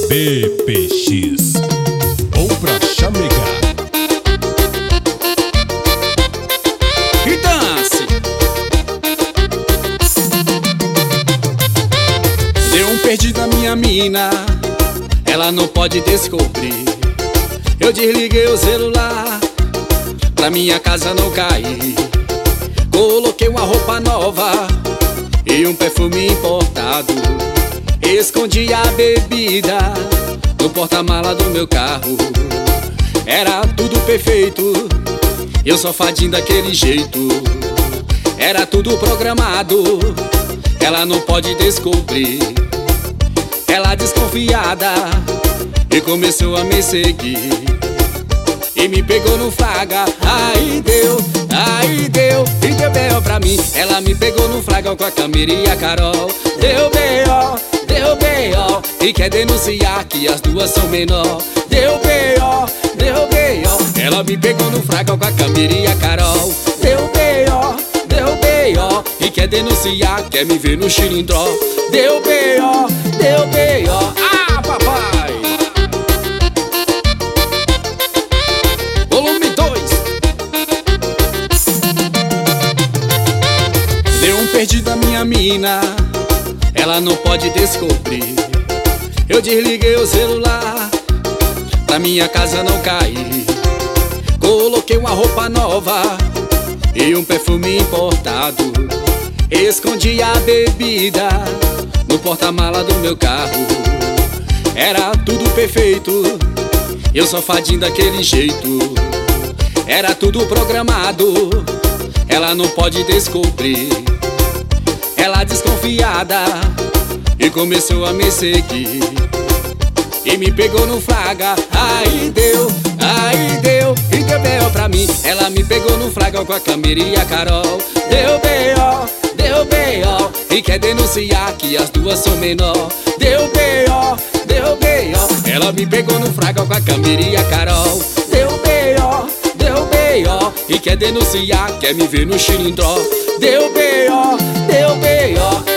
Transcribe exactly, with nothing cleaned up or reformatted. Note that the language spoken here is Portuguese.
B P X ou pra chamegar. E dance. Deu um perdido na minha mina, ela não pode descobrir. Eu desliguei o celular pra minha casa não cair. Coloquei uma roupa nova e um perfume importado. Escondi a bebida no porta-mala do meu carro. Era tudo perfeito, eu só fadinho daquele jeito. Era tudo programado, ela não pode descobrir. Ela desconfiada e começou a me seguir e me pegou no flagra. Aí deu, aí deu, e deu B O pra mim. Ela me pegou no flagra com a Camila e a Carol. Deu B O, deu B O, e quer denunciar que as duas são menor. Deu B O, deu B O. Ela me pegou no flagra com a Camila e a Carol. Deu B O, deu B O, e quer denunciar, quer me ver no xilindró. Deu B O, deu B O. Ah, papai! Volume dois. Deu um perdido na minha mina, ela não pode descobrir. Eu desliguei o celular pra minha casa não cair. Coloquei uma roupa nova e um perfume importado. Escondi a bebida no porta-mala do meu carro. Era tudo perfeito, eu só fadinho daquele jeito. Era tudo programado, ela não pode descobrir. Ela desconfiada e começou a me seguir e me pegou no flagra. Aí deu, aí deu, e deu B O pra mim. Ela me pegou no flagra com a Camila e a Carol. Deu B O, deu B O, e quer denunciar que as duas são menor. Deu B O, deu B O. Ela me pegou no flagra com a Camila e a Carol. Deu B O, deu B O, e quer denunciar, quer me ver no xilindró. Deu B O, deu B O.